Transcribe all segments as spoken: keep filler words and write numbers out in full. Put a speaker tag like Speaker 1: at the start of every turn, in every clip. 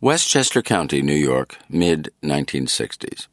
Speaker 1: Westchester County, New York, mid nineteen sixties.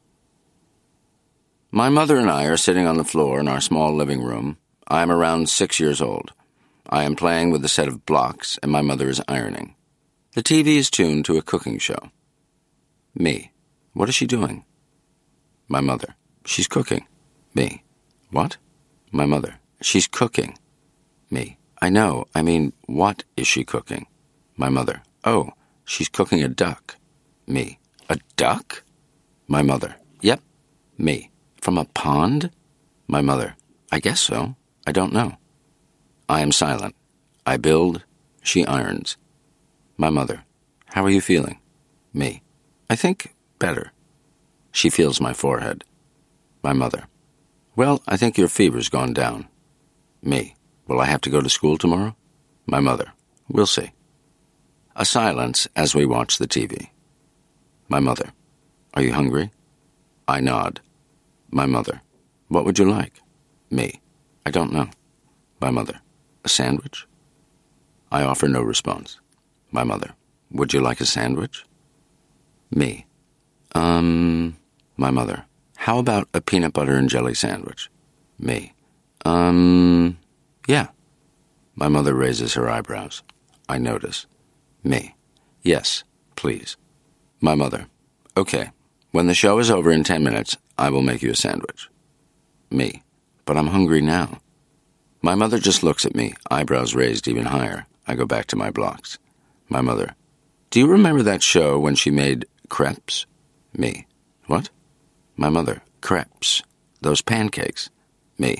Speaker 1: My mother and I are sitting on the floor in our small living room. I am around six years old. I am playing with a set of blocks, and my mother is ironing. The T V is tuned to a cooking show. Me. What is she doing? My mother. She's cooking. Me. What? My mother. She's cooking. Me. I know. I mean, what is she cooking? My mother. Oh, she's cooking a duck. Me. A duck? My mother. Yep. Me. From a pond? My mother. I guess so. I don't know. I am silent. I build. She irons. My mother. How are you feeling? Me. I think better. She feels my forehead. My mother. Well, I think your fever's gone down. Me. Will I have to go to school tomorrow? My mother. We'll see. A silence as we watch the T V. My mother. Are you hungry? I nod. My mother. What would you like? Me. I don't know. My mother. A sandwich? I offer no response. My mother. Would you like a sandwich? Me. Um, my mother. How about a peanut butter and jelly sandwich? Me. Um, yeah. My mother raises her eyebrows. I notice. Me. Yes, please. My mother. Okay. When the show is over in ten minutes, I will make you a sandwich. Me. But I'm hungry now. My mother just looks at me, eyebrows raised even higher. I go back to my blocks. My mother. Do you remember that show when she made crepes? Me. What? My mother. Crepes. Those pancakes. Me.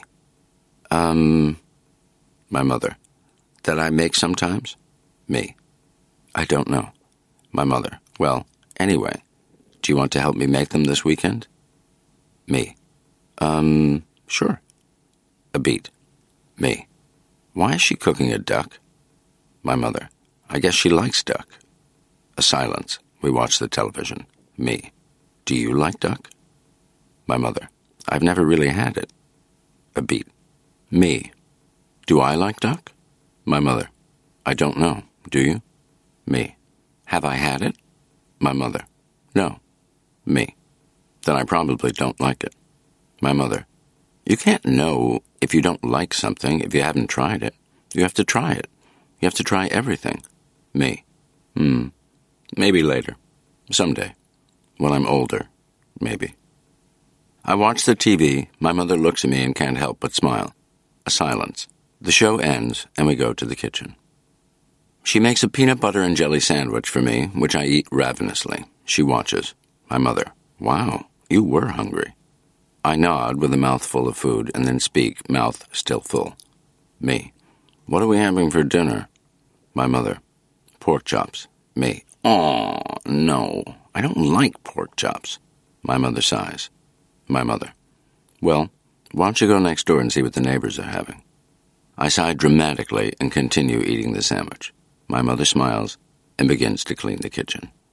Speaker 1: Um, my mother. That I make sometimes? Me. I don't know. My mother. Well, anyway, do you want to help me make them this weekend? Me. Um, sure. A beat. Me. Why is she cooking a duck? My mother. I guess she likes duck. A silence. We watch the television. Me. Do you like duck? My mother. I've never really had it. A beat. Me. Do I like duck? My mother. I don't know. Do you? Me. Have I had it? My mother. No. Me. Then I probably don't like it. My mother. You can't know if you don't like something if you haven't tried it. You have to try it. You have to try everything. Me. Hmm. Maybe later. Someday. When I'm older. Maybe. I watch the T V. My mother looks at me and can't help but smile. A silence. The show ends, and we go to the kitchen. She makes a peanut butter and jelly sandwich for me, which I eat ravenously. She watches. My mother. Wow, you were hungry. I nod with a mouthful of food and then speak, mouth still full. Me. What are we having for dinner? My mother. Pork chops. Me. Aw, no. I don't like pork chops. My mother sighs. My mother. Well, why don't you go next door and see what the neighbors are having? I sigh dramatically and continue eating the sandwich. My mother smiles and begins to clean the kitchen.